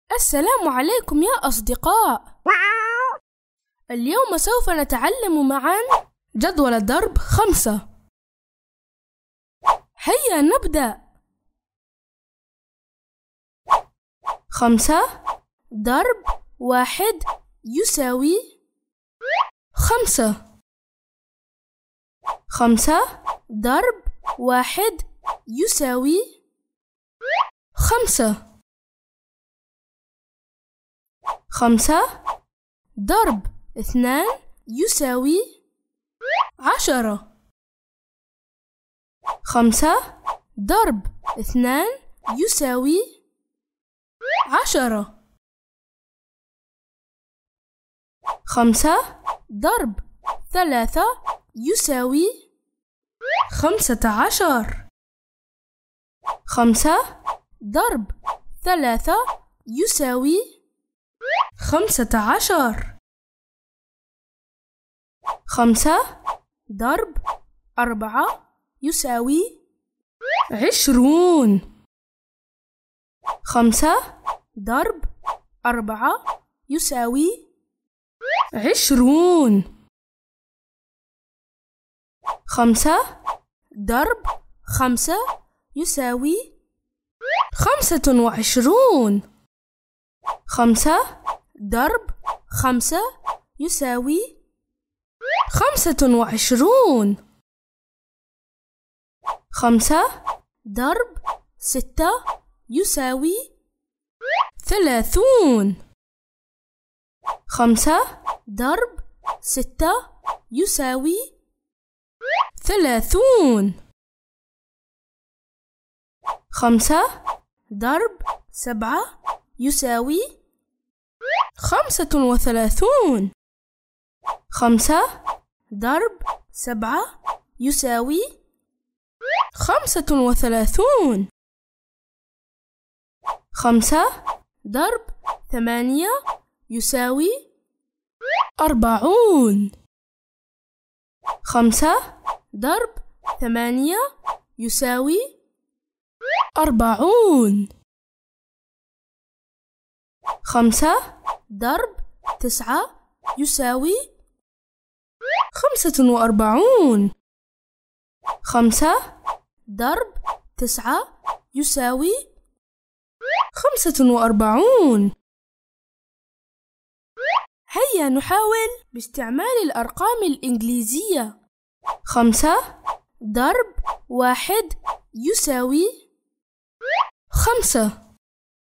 السلام عليكم يا أصدقاء. اليوم سوف نتعلم معا جدول الضرب 5. هيا نبدأ. 5 ضرب 1 يساوي 5. 5 ضرب 1 يساوي 5. 5 ضرب 2 يساوي 10. 5 ضرب 2 يساوي 10. 5 ضرب 3 يساوي 15. 5 ضرب 3 يساوي 15. 5 ضرب 4 يساوي 20. 5 ضرب 4 يساوي 20. 5 ضرب 5 يساوي 25. 5 ضرب 5 يساوي 25. 5 ضرب 6 يساوي 30. 5 ضرب 6 يساوي 30. 5 ضرب 7 يساوي 35. 5 ضرب 7 يساوي 35. 5 ضرب 8 يساوي 40. 5 ضرب 8 يساوي 40. 5 ضرب 9 يساوي 45. 5 ضرب 9 يساوي 45. هيا نحاول باستعمال الأرقام الإنجليزية. 5 ضرب 1 يساوي 5.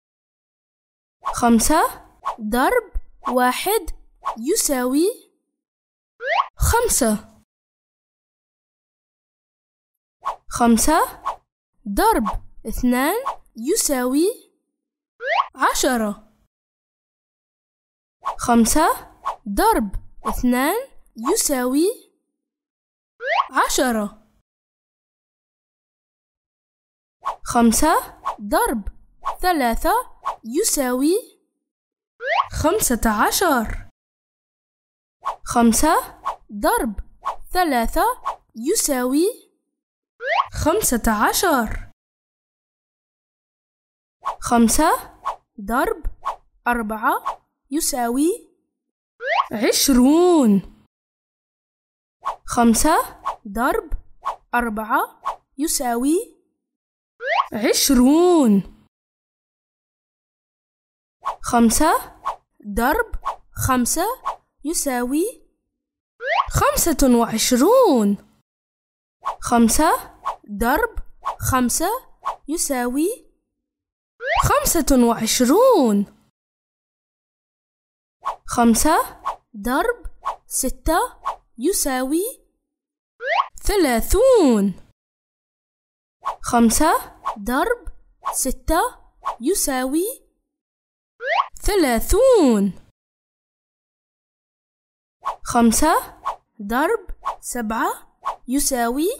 5 ضرب 1 يساوي 5. 5 ضرب 2 يساوي 10. 5 ضرب 2 يساوي 10. 5 ضرب 3 يساوي 15. 5 ضرب 3 يساوي 15. 5 ضرب 4 يساوي 20. 5 ضرب 4 يساوي 20. 5 ضرب 5 يساوي 25. 5 ضرب 5 يساوي 25. 5 ضرب 6 يساوي 30. 5 ضرب 6 يساوي 30. 5 ضرب 7 يساوي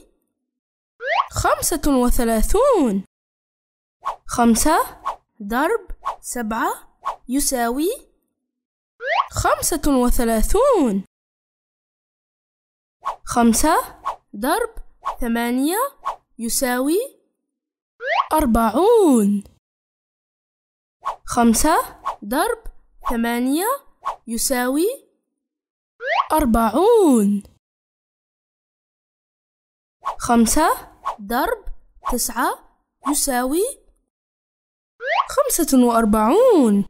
35. 5 ضرب 7 يساوي 35. 5 ضرب 8 يساوي 40. 5 ضرب 8 يساوي 40. 5 ضرب 9 يساوي 45.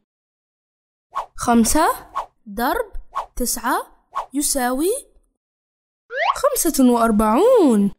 5 ضرب 9 يساوي 45.